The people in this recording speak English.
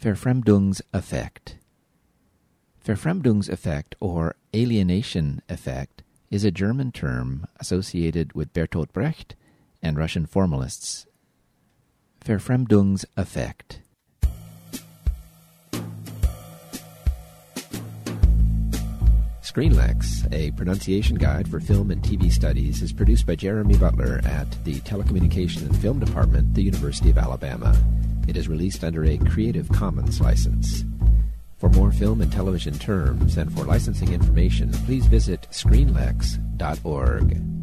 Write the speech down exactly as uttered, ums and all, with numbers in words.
Verfremdungseffekt. Verfremdungseffekt, or alienation effect, is a German term associated with Bertolt Brecht and Russian formalists. Verfremdungseffekt. ScreenLex, a pronunciation guide for film and T V studies, is produced by Jeremy Butler at the Telecommunication and Film Department, the University of Alabama. It is released under a Creative Commons license. For more film and television terms and for licensing information, please visit screenlex dot org.